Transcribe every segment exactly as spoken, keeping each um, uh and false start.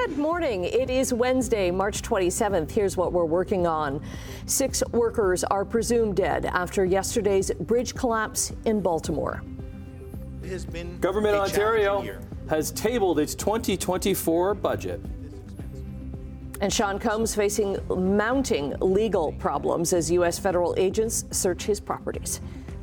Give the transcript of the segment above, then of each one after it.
Good morning. It is Wednesday, March twenty-seventh. Here's what we're working on. Six workers are presumed dead after yesterday's bridge collapse in Baltimore. Has been Government Ontario has tabled its twenty twenty-four budget. And Sean Combs facing mounting legal problems as U S federal agents search his properties.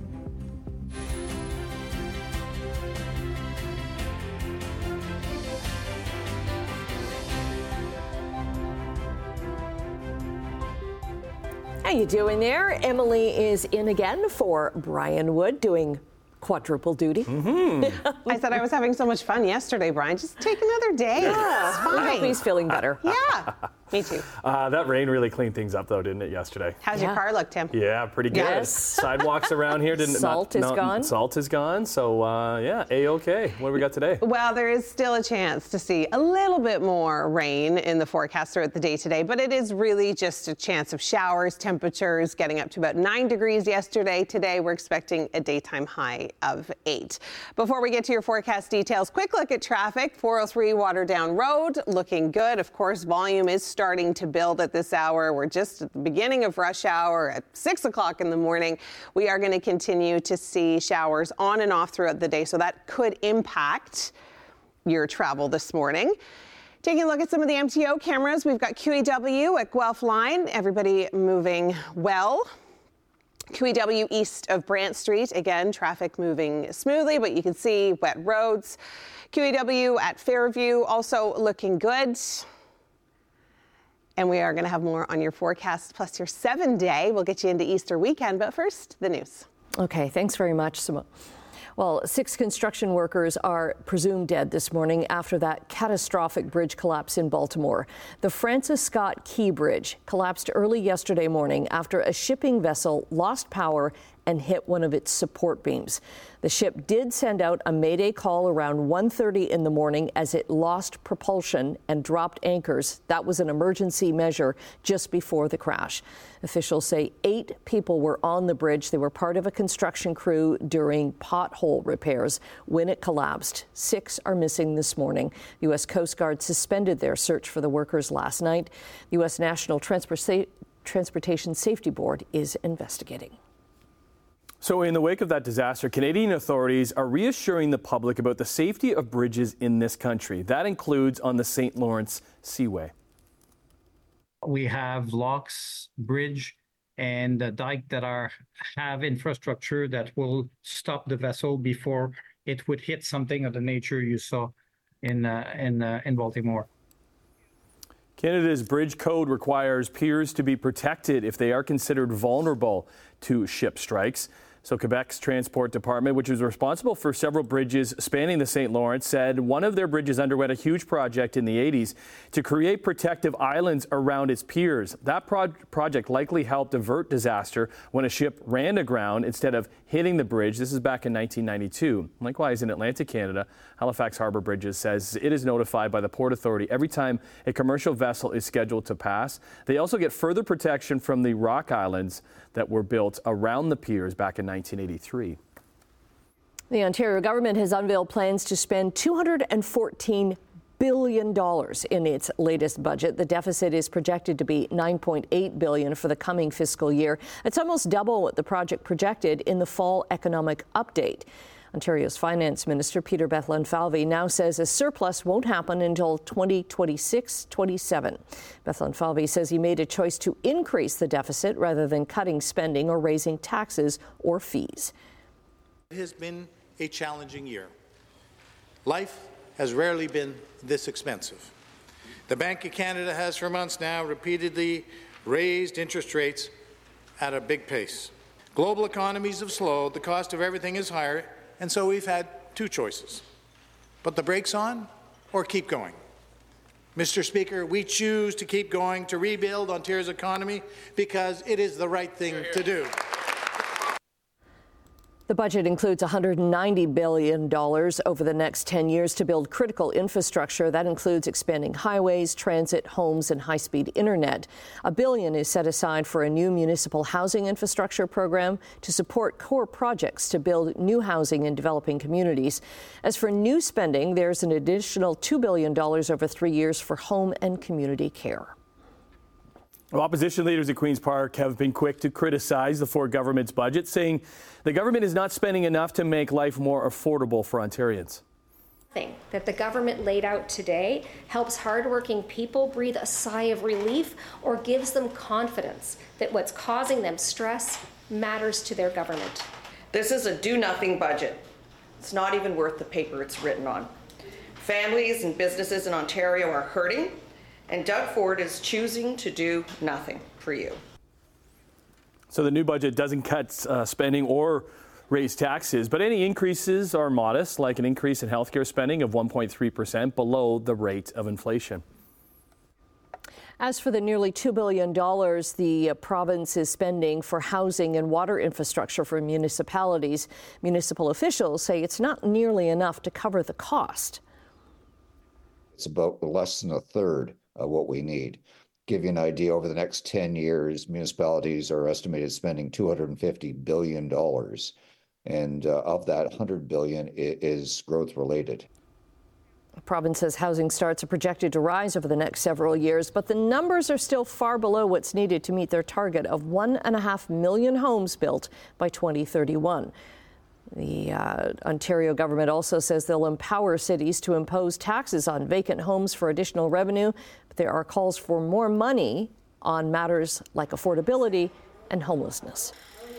How you doing there? Emily is in again for Brian Wood doing quadruple duty. Mm-hmm. I said I was having so much fun yesterday, Brian. Just take another day. Yeah, it's fine. I hope he's feeling better. Yeah, me too. Uh, that rain really cleaned things up, though, didn't it, yesterday? How's Yeah. your car look, Tim? Yeah, pretty good. Yes. Sidewalks around here didn't. Salt not, is not, gone. Salt is gone. So uh, yeah, a-okay. What do we got today? Well, there is still a chance to see a little bit more rain in the forecast throughout the day today, but it is really just a chance of showers. Temperatures getting up to about nine degrees yesterday. Today, we're expecting a daytime high of eight. Before we get to your forecast details, quick look at traffic. four oh three Waterdown Road looking good. Of course, volume is starting to build at this hour. We're just at the beginning of rush hour at six o'clock in the morning. We are going to continue to see showers on and off throughout the day, so that could impact your travel this morning. Taking a look at some of the M T O cameras, we've got Q E W at Guelph Line. Everybody moving well. Q E W east of Brant Street, again, traffic moving smoothly, but you can see wet roads. Q E W at Fairview also looking good. And we are going to have more on your forecast, plus your seven day. We'll get you into Easter weekend, but first, the news. Okay, thanks very much, Simone. Well, six construction workers are presumed dead this morning after that catastrophic bridge collapse in Baltimore. The Francis Scott Key Bridge collapsed early yesterday morning after a shipping vessel lost power and hit one of its support beams. The ship did send out a mayday call around one thirty in the morning as it lost propulsion and dropped anchors. That was an emergency measure just before the crash. Officials say eight people were on the bridge. They were part of a construction crew during pothole repairs when it collapsed. Six are missing this morning. The U S Coast Guard suspended their search for the workers last night. The U S National Transpor- Transportation Safety Board is investigating. So in the wake of that disaster, Canadian authorities are reassuring the public about the safety of bridges in this country. That includes on the Saint Lawrence Seaway. We have locks, bridge, and the dike that are have infrastructure that will stop the vessel before it would hit something of the nature you saw in uh, in uh, in Baltimore. Canada's bridge code requires piers to be protected if they are considered vulnerable to ship strikes. So Quebec's Transport Department, which is responsible for several bridges spanning the Saint Lawrence, said one of their bridges underwent a huge project in the eighties to create protective islands around its piers. That pro- project likely helped avert disaster when a ship ran aground instead of hitting the bridge. This is back in nineteen ninety-two. Likewise, in Atlantic Canada, Halifax Harbour Bridges says it is notified by the Port Authority every time a commercial vessel is scheduled to pass. They also get further protection from the rock islands that were built around the piers back in nineteen eighty-three. The Ontario government has unveiled plans to spend two hundred fourteen billion dollars in its latest budget. The deficit is projected to be nine point eight billion dollars for the coming fiscal year. It's almost double what the project projected in the fall economic update. Ontario's Finance Minister Peter Bethlenfalvy now says a surplus won't happen until twenty twenty-six twenty-seven. Bethlenfalvy says he made a choice to increase the deficit rather than cutting spending or raising taxes or fees. It has been a challenging year. Life has rarely been this expensive. The Bank of Canada has for months now repeatedly raised interest rates at a big pace. Global economies have slowed, the cost of everything is higher, and so we've had two choices. Put the brakes on or keep going. Mister Speaker, we choose to keep going to rebuild Ontario's economy because it is the right thing to do. The budget includes one hundred ninety billion dollars over the next ten years to build critical infrastructure. That includes expanding highways, transit, homes, and high-speed internet. A billion is set aside for a new municipal housing infrastructure program to support core projects to build new housing in developing communities. As for new spending, there's an additional two billion dollars over three years for home and community care. Opposition leaders at Queen's Park have been quick to criticize the Ford government's budget, saying the government is not spending enough to make life more affordable for Ontarians. Thing that the government laid out today helps hardworking people breathe a sigh of relief or gives them confidence that what's causing them stress matters to their government. This is a do-nothing budget. It's not even worth the paper it's written on. Families and businesses in Ontario are hurting, and Doug Ford is choosing to do nothing for you. So the new budget doesn't cut uh, spending or raise taxes, but any increases are modest, like an increase in healthcare spending of one point three percent below the rate of inflation. As for the nearly two billion dollars the uh, province is spending for housing and water infrastructure for municipalities, municipal officials say it's not nearly enough to cover the cost. It's about less than a third of what we need. Give you an idea, over the next ten years, municipalities are estimated spending two hundred fifty billion dollars. And uh, of that, one hundred billion dollars is growth related. The province's housing starts are projected to rise over the next several years, but the numbers are still far below what's needed to meet their target of one and a half million homes built by twenty thirty-one. The uh, Ontario government also says they'll empower cities to impose taxes on vacant homes for additional revenue, but there are calls for more money on matters like affordability and homelessness.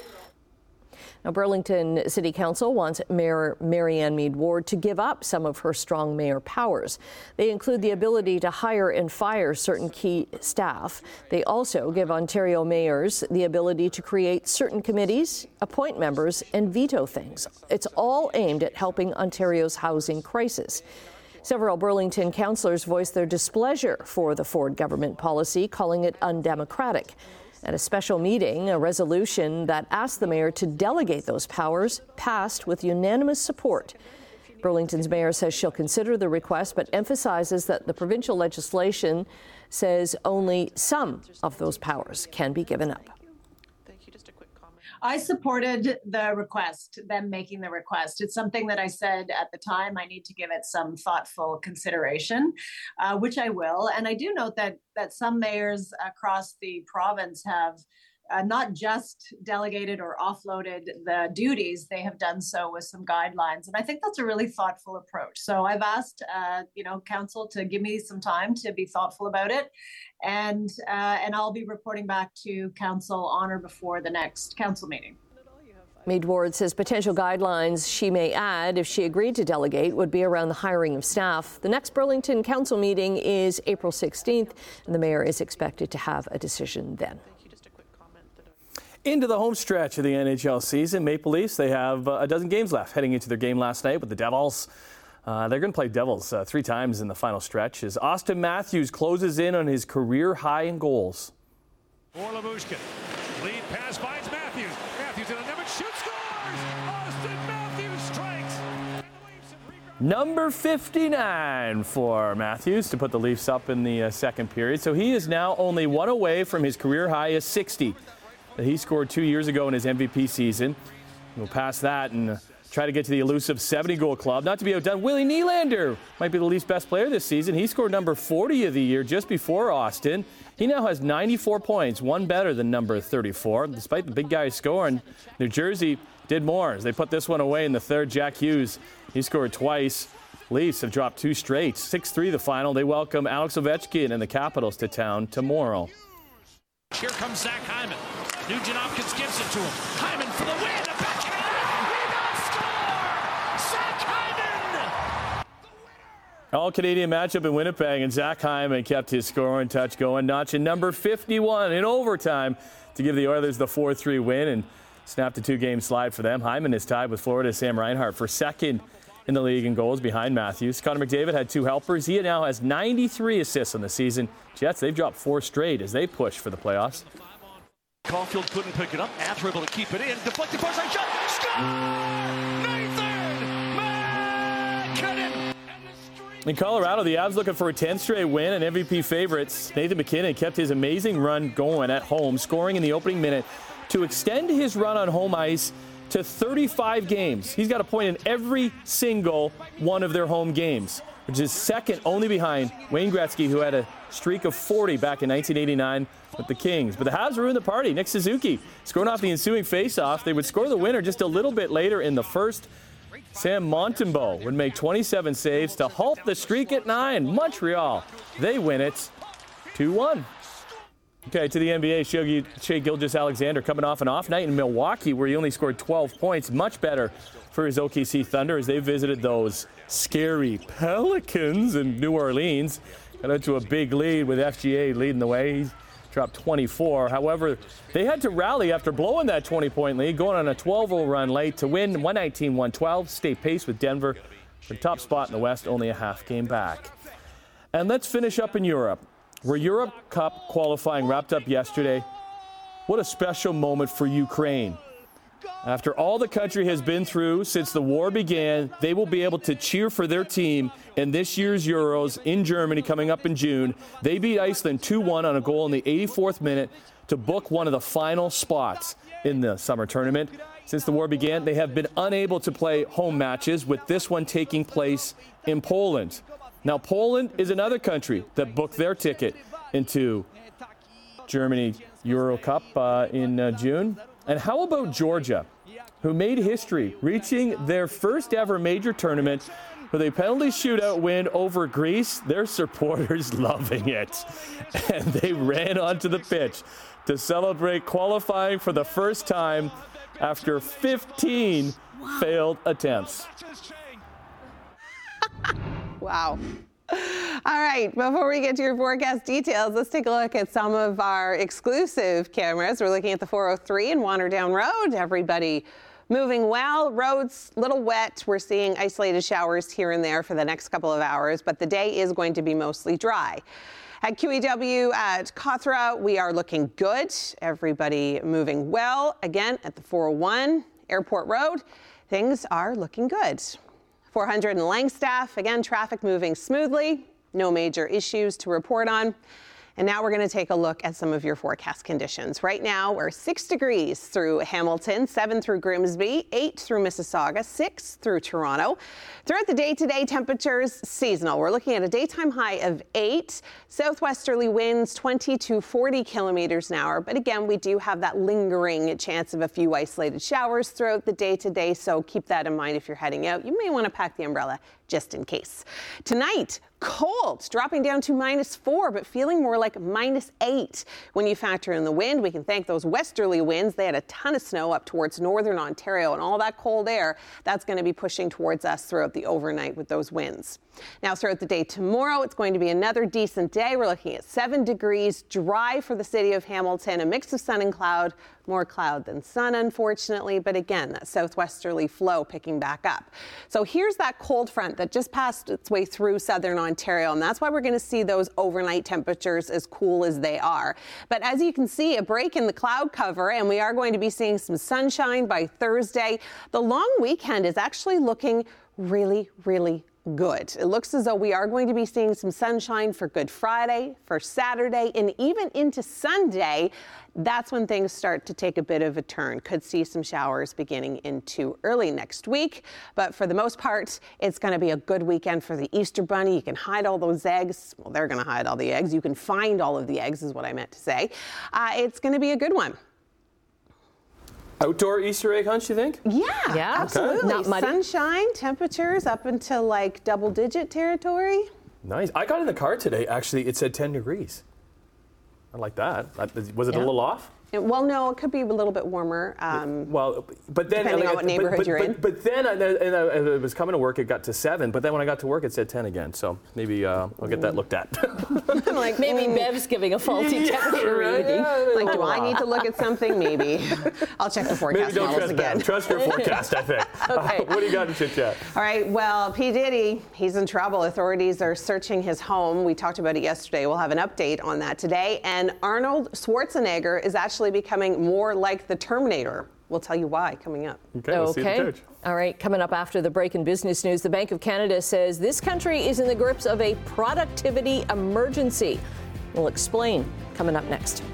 Now, Burlington City Council wants Mayor Marianne Meed Ward to give up some of her strong mayor powers. They include the ability to hire and fire certain key staff. They also give Ontario mayors the ability to create certain committees, appoint members, and veto things. It's all aimed at helping Ontario's housing crisis. Several Burlington councillors voiced their displeasure for the Ford government policy, calling it undemocratic. At a special meeting, a resolution that asked the mayor to delegate those powers passed with unanimous support. Burlington's mayor says she'll consider the request, but emphasizes that the provincial legislation says only some of those powers can be given up. I supported the request, them making the request. It's something that I said at the time I need to give it some thoughtful consideration, uh, which I will. And I do note that that some mayors across the province have uh, not just delegated or offloaded the duties, they have done so with some guidelines. And I think that's a really thoughtful approach. So I've asked, uh, you know, council to give me some time to be thoughtful about it. And uh, and I'll be reporting back to council on or before the next council meeting. Meed Ward says potential guidelines she may add if she agreed to delegate would be around the hiring of staff. The next Burlington Council meeting is April sixteenth, and the mayor is expected to have a decision then. Into the home stretch of the N H L season, Maple Leafs, they have a dozen games left heading into their game last night with the Devils. Uh, they're going to play Devils uh, three times in the final stretch as Austin Matthews closes in on his career high in goals. For Lyubushkin. Lead pass finds Matthews. Matthews in a number, shoots, scores! Austin Matthews strikes! Number fifty-nine for Matthews to put the Leafs up in the uh, second period. So he is now only one away from his career high of sixty that he scored two years ago in his M V P season. We'll pass that and uh, try to get to the elusive seventy-goal club. Not to be outdone, Willie Nylander might be the Leafs' best player this season. He scored number forty of the year just before Austin. He now has ninety-four points, one better than number thirty-four. Despite the big guy scoring, New Jersey did more as they put this one away in the third. Jack Hughes, he scored twice. Leafs have dropped two straight. six three the final. They welcome Alex Ovechkin and the Capitals to town tomorrow. Here comes Zach Hyman. Nugent Hopkins gives it to him. Hyman for the win. A backhand rebound score. Zach Hyman. All-Canadian matchup in Winnipeg, and Zach Hyman kept his scoring touch going, notching number fifty-one in overtime to give the Oilers the four three win and snapped a two-game slide for them. Hyman is tied with Florida's Sam Reinhart for second in the league in goals behind Matthews. Connor McDavid had two helpers. He now has ninety-three assists on the season. Jets, they've dropped four straight as they push for the playoffs. Caulfield couldn't pick it up. Ath able to keep it in. Deflected far side shot. Score! In Colorado, the Avs looking for a tenth straight win, and M V P favorites Nathan MacKinnon kept his amazing run going at home, scoring in the opening minute to extend his run on home ice to thirty-five games. He's got a point in every single one of their home games, which is second only behind Wayne Gretzky, who had a streak of forty back in nineteen eighty-nine with the Kings. But the Habs ruined the party. Nick Suzuki scoring off the ensuing faceoff. They would score the winner just a little bit later in the first. Sam Montembeault would make twenty-seven saves to halt the streak at nine. Montreal, they win it two one. Okay, to the N B A, Shai Gilgeous-Alexander coming off an off night in Milwaukee where he only scored twelve points. Much better for his O K C Thunder as they visited those scary Pelicans in New Orleans. Got into a big lead with F G A leading the way. He's dropped twenty-four. However, they had to rally after blowing that twenty-point lead, going on a twelve oh run late to win one nineteen one twelve. Stay pace with Denver. The top spot in the West, only a half game back. And let's finish up in Europe, where Europe Cup qualifying wrapped up yesterday. What a special moment for Ukraine. After all the country has been through since the war began, they will be able to cheer for their team in this year's Euros in Germany coming up in June. They beat Iceland two one on a goal in the eighty-fourth minute to book one of the final spots in the summer tournament. Since the war began, they have been unable to play home matches, with this one taking place in Poland. Now, Poland is another country that booked their ticket into Germany Euro Cup uh, in uh, June. And how about Georgia, who made history, reaching their first ever major tournament with a penalty shootout win over Greece? Their supporters loving it. And they ran onto the pitch to celebrate qualifying for the first time after fifteen failed attempts. Wow. All right, before we get to your forecast details, let's take a look at some of our exclusive cameras. We're looking at the four oh three in Wanderdown Road. Everybody moving well. Roads a little wet. We're seeing isolated showers here and there for the next couple of hours, but the day is going to be mostly dry. At Q E W at Cawthra, we are looking good. Everybody moving well. Again, at the four oh one Airport Road, things are looking good. four hundred in Langstaff, again, traffic moving smoothly. No major issues to report on. And now we're going to take a look at some of your forecast conditions. Right now, we're six degrees through Hamilton, seven through Grimsby, eight through Mississauga, six through Toronto. Throughout the day today, temperatures seasonal. We're looking at a daytime high of eight, southwesterly winds twenty to forty kilometers an hour. But again, we do have that lingering chance of a few isolated showers throughout the day today. So keep that in mind if you're heading out. You may want to pack the umbrella just in case. Tonight, cold, dropping down to minus four, but feeling more like minus eight. When you factor in the wind, we can thank those westerly winds. They had a ton of snow up towards northern Ontario, and all that cold air, that's going to be pushing towards us throughout the overnight with those winds. Now, throughout the day tomorrow, it's going to be another decent day. We're looking at seven degrees, dry for the city of Hamilton, a mix of sun and cloud, more cloud than sun, unfortunately. But again, that southwesterly flow picking back up. So here's that cold front that just passed its way through southern Ontario, and that's why we're going to see those overnight temperatures as cool as they are. But as you can see, a break in the cloud cover, and we are going to be seeing some sunshine by Thursday. The long weekend is actually looking really, really good. It looks as though we are going to be seeing some sunshine for Good Friday, for Saturday, and even into Sunday. That's when things start to take a bit of a turn. Could see some showers beginning into early next week. But for the most part, it's going to be a good weekend for the Easter Bunny. You can hide all those eggs. Well, they're going to hide all the eggs. You can find all of the eggs is what I meant to say. Uh, it's going to be a good one. Outdoor Easter egg hunt, you think? Yeah, yeah, absolutely. Not muddy. Sunshine, temperatures up into like double digit territory. Nice. I got in the car today, actually, it said ten degrees. I like that. Was it yeah. a little off? Well, no, it could be a little bit warmer. Um, well, but then depending like, on what neighborhood but, but, you're but, in. But then I, and I, it was coming to work, it got to seven. But then when I got to work, it said ten again. So maybe uh, I'll get that looked at. like maybe mm. Bev's giving a faulty temperature yeah, reading. Yeah, like, do I need to look at something? Maybe. I'll check the forecast maybe don't models trust again. Bev. Trust your forecast, I think. Okay. Uh, what do you got in Chit Chat? All right. Well, P. Diddy, he's in trouble. Authorities are searching his home. We talked about it yesterday. We'll have an update on that today. And Arnold Schwarzenegger is actually becoming more like the Terminator. We'll tell you why coming up. Okay, we'll okay. see the coach. All right, coming up after the break in business news, the Bank of Canada says this country is in the grips of a productivity emergency. We'll explain coming up next.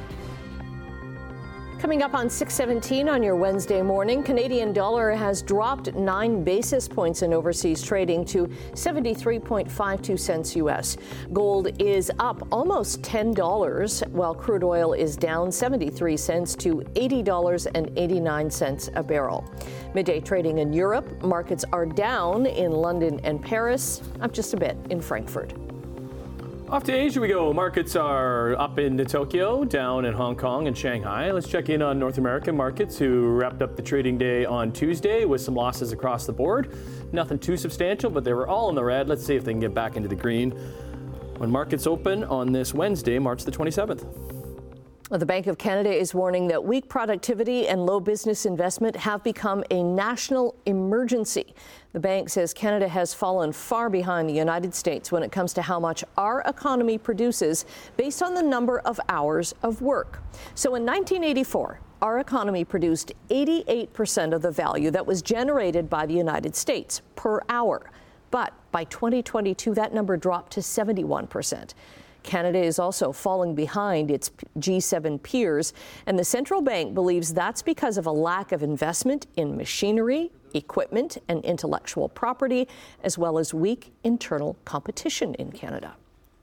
Coming up on six seventeen on your Wednesday morning, Canadian dollar has dropped nine basis points in overseas trading to seventy-three point five two cents U S. Gold is up almost ten dollars, while crude oil is down seventy-three cents to eighty dollars and eighty-nine cents a barrel. Midday trading in Europe, markets are down in London and Paris, up just a bit in Frankfurt. Off to Asia we go. Markets are up in Tokyo, down in Hong Kong and Shanghai. Let's check in on North American markets, who wrapped up the trading day on Tuesday with some losses across the board. Nothing too substantial, but they were all in the red. Let's see if they can get back into the green when markets open on this Wednesday, March the twenty-seventh. The Bank of Canada is warning that weak productivity and low business investment have become a national emergency. The bank says Canada has fallen far behind the United States when it comes to how much our economy produces based on the number of hours of work. So in nineteen eighty-four, our economy produced eighty-eight percent of the value that was generated by the United States per hour. But by twenty twenty-two, that number dropped to seventy-one percent. Canada is also falling behind its G seven peers, and the central bank believes that's because of a lack of investment in machinery, equipment, and intellectual property, as well as weak internal competition in Canada.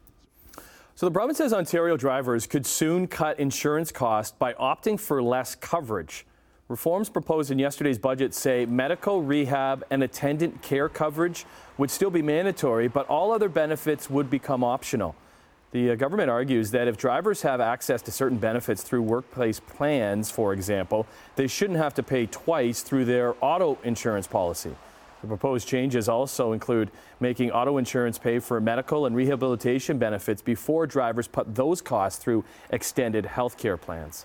So the province says Ontario drivers could soon cut insurance costs by opting for less coverage. Reforms proposed in yesterday's budget say medical, rehab, and attendant care coverage would still be mandatory, but all other benefits would become optional. The government argues that if drivers have access to certain benefits through workplace plans, for example, they shouldn't have to pay twice through their auto insurance policy. The proposed changes also include making auto insurance pay for medical and rehabilitation benefits before drivers put those costs through extended health care plans.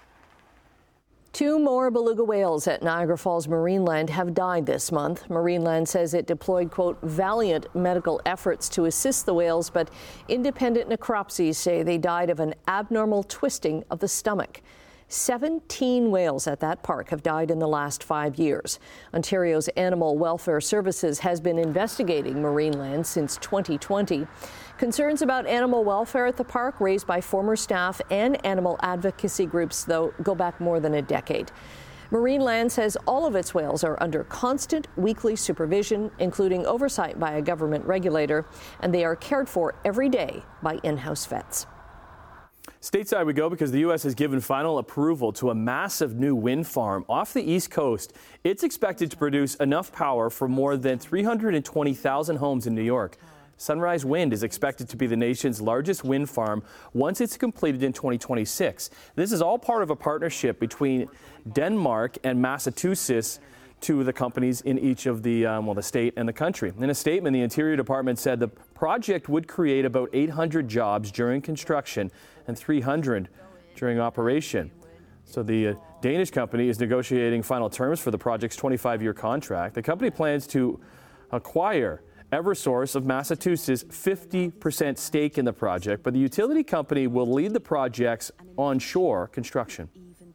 Two more beluga whales at Niagara Falls Marineland have died this month. Marineland says it deployed, quote, valiant medical efforts to assist the whales, but independent necropsies say they died of an abnormal twisting of the stomach. seventeen whales at that park have died in the last five years. Ontario's Animal Welfare Services has been investigating Marineland since twenty twenty. Concerns about animal welfare at the park raised by former staff and animal advocacy groups, though, go back more than a decade. Marineland says all of its whales are under constant weekly supervision, including oversight by a government regulator, and they are cared for every day by in-house vets. Stateside we go because the U S has given final approval to a massive new wind farm off the East Coast. It's expected to produce enough power for more than three hundred twenty thousand homes in New York. Sunrise Wind is expected to be the nation's largest wind farm once it's completed in twenty twenty-six. This is all part of a partnership between Denmark and Massachusetts, two of the companies in each of the, um, well, the state and the country. In a statement, the Interior Department said the project would create about eight hundred jobs during construction and three hundred during operation. So the uh, Danish company is negotiating final terms for the project's twenty-five year contract. The company plans to acquire Eversource of Massachusetts' fifty percent stake in the project, but the utility company will lead the project's onshore construction.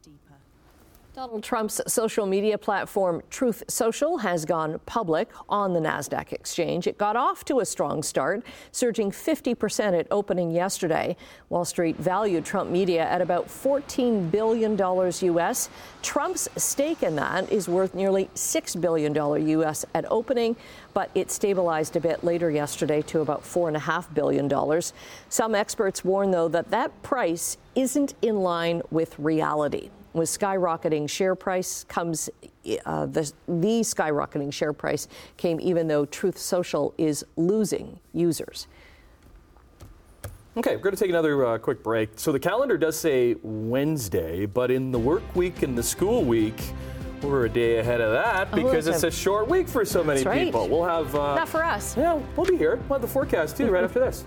Donald Trump's social media platform Truth Social has gone public on the NASDAQ exchange. It got off to a strong start, surging fifty percent at opening yesterday. Wall Street valued Trump Media at about fourteen billion dollars U S. Trump's stake in that is worth nearly six billion dollars U S at opening, but it stabilized a bit later yesterday to about four point five billion dollars. Some experts warn, though, that that price isn't in line with reality. With skyrocketing share price comes uh, the, the skyrocketing share price came even though Truth Social is losing users. Okay, we're going to take another uh, quick break. So the calendar does say Wednesday, but in the work week and the school week, we're a day ahead of that because oh, it's a short week for so many right. people. We'll have uh, not for us. Yeah, we'll be here. We'll have the forecast too right after this.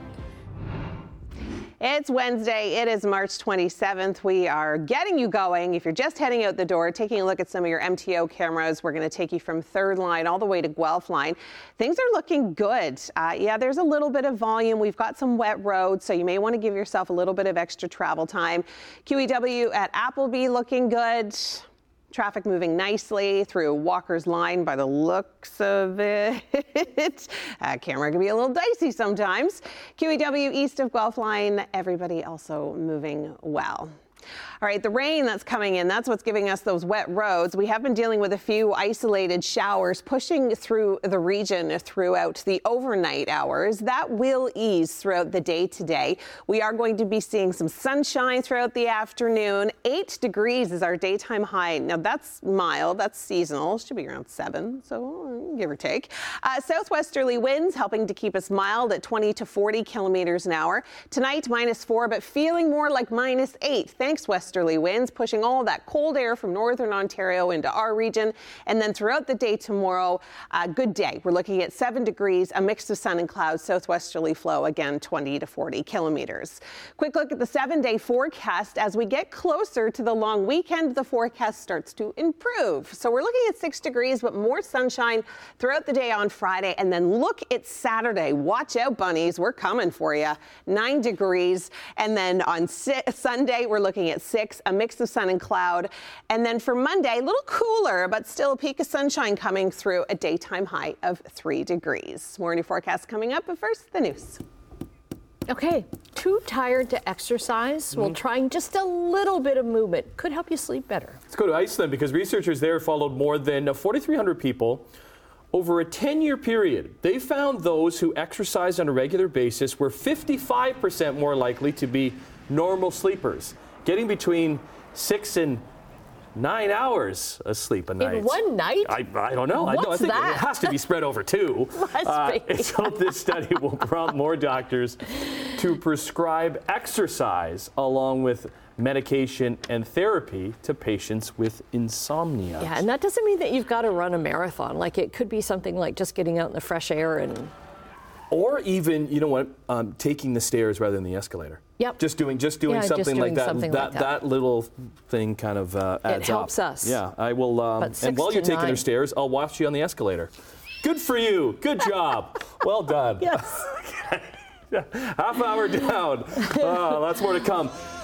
It's Wednesday. It is March twenty-seventh. We are getting you going. If you're just heading out the door, taking a look at some of your M T O cameras, we're going to take you from Third Line all the way to Guelph Line. Things are looking good. Uh, yeah, there's a little bit of volume. We've got some wet roads, so you may want to give yourself a little bit of extra travel time. Q E W at Appleby looking good. Traffic moving nicely through Walker's Line by the looks of it. Uh, camera can be a little dicey sometimes. Q E W east of Guelph Line, everybody also moving well. All right, the rain that's coming in, that's what's giving us those wet roads. We have been dealing with a few isolated showers pushing through the region throughout the overnight hours. That will ease throughout the day today. We are going to be seeing some sunshine throughout the afternoon. Eight degrees is our daytime high. Now, that's mild. That's seasonal. Should be around seven, so give or take. Uh, southwesterly winds helping to keep us mild at twenty to forty kilometers an hour. Tonight, minus four, but feeling more like minus eight. Thanks, westerly winds pushing all of that cold air from northern Ontario into our region. And then throughout the day tomorrow, uh, good day. We're looking at seven degrees, a mix of sun and clouds, southwesterly flow, again, twenty to forty kilometers. Quick look at the seven-day forecast. As we get closer to the long weekend, the forecast starts to improve. So we're looking at six degrees, but more sunshine throughout the day on Friday. And then look at Saturday. Watch out, bunnies. We're coming for you. Nine degrees. And then on Sunday, we're looking at six, a mix of sun and cloud. And then for Monday, a little cooler, but still a peak of sunshine coming through, a daytime high of three degrees. More new forecast coming up, but first, the news. Okay, too tired to exercise? Mm-hmm. Well, trying just a little bit of movement could help you sleep better. Let's go to Iceland because researchers there followed more than forty-three hundred people over a ten-year period. They found those who exercised on a regular basis were fifty-five percent more likely to be normal sleepers, getting between six and nine hours of sleep a night. In one night? I, I don't know. What's I, know. I think that? It has to be spread over two. uh, it's hoped this study will prompt more doctors to prescribe exercise along with medication and therapy to patients with insomnia. Yeah, and that doesn't mean that you've got to run a marathon. Like, it could be something like just getting out in the fresh air and... Or even, you know what, um, taking the stairs rather than the escalator. Yep. Just doing, just doing yeah, something just doing like that. Something that, like that. That little thing kind of uh, adds It helps up. us. Yeah, I will. Um, and while you're taking nine. your stairs, I'll watch you on the escalator. Good for you. Good job. Well done. Yes. Half hour down. Uh, lots more to come.